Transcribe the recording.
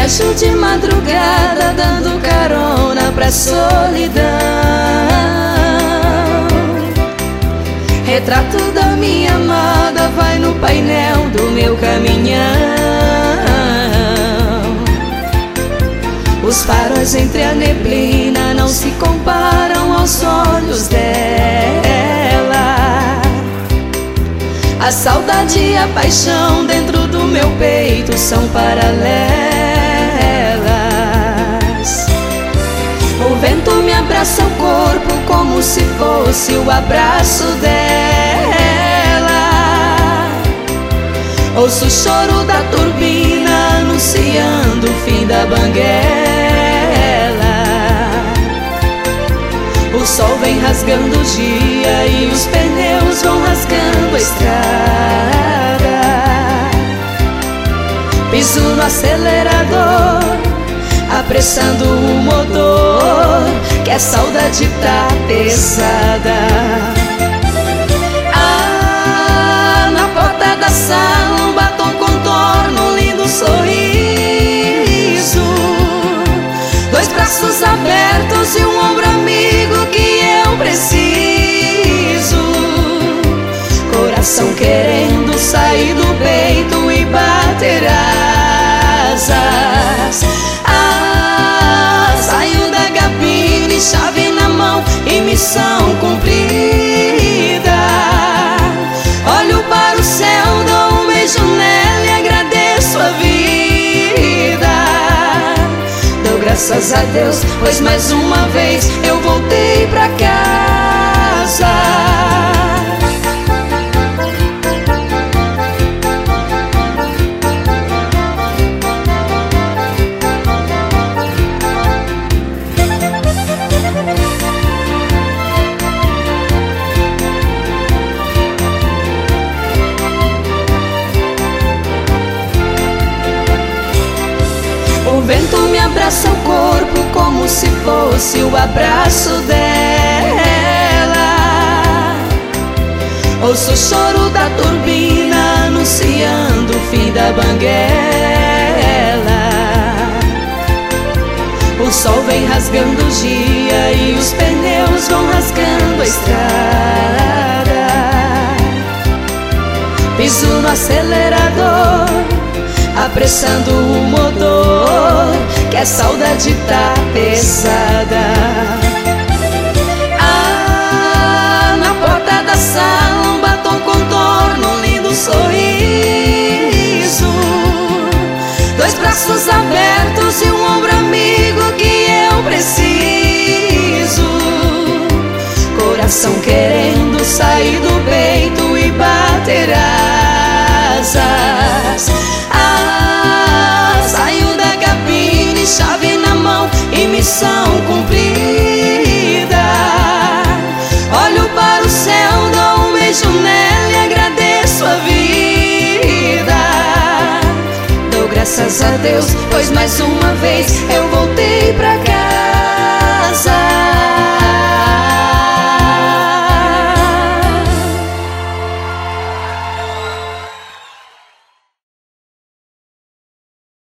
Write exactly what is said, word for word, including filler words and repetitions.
Viajo de madrugada dando carona pra solidão. Retrato da minha amada vai no painel do meu caminhão. Os faróis entre a neblina não se comparam aos olhos dela. A saudade e a paixão dentro do meu peito são paralelas. O vento me abraça o corpo como se fosse o abraço dela. Ouço o choro da turbina anunciando o fim da banguela. O sol vem rasgando o dia e os pneus vão rasgando a estrada. Piso no acelerador, apressando o motor, que a saudade tá pesada. Ah, na porta da sala um batom contorno, um lindo sorriso, dois braços abertos e um ombro amigo que eu preciso. Coração querendo sair do peito e bater asas. Ah, saio da cabine, chave na mão e missão cumprida. Olho para o céu, dou um beijo nela e agradeço a vida. Dou graças a Deus, pois mais uma vez eu voltei pra casa. O vento me abraça o corpo como se fosse o abraço dela. Ouço o choro da turbina anunciando o fim da banguela. O sol vem rasgando o dia e os pneus vão rasgando a estrada. Piso no acelerador, apressando o motor, que a saudade tá pesada. Ah, na porta da sala um batom contorno, um lindo sorriso, dois braços abertos e um ombro amigo que eu preciso. Coração querendo sair do peito e bater asas. Chave na mão e missão cumprida. Olho para o céu, dou um beijo nela e agradeço a vida. Dou graças a Deus, pois mais uma vez eu voltei pra cá.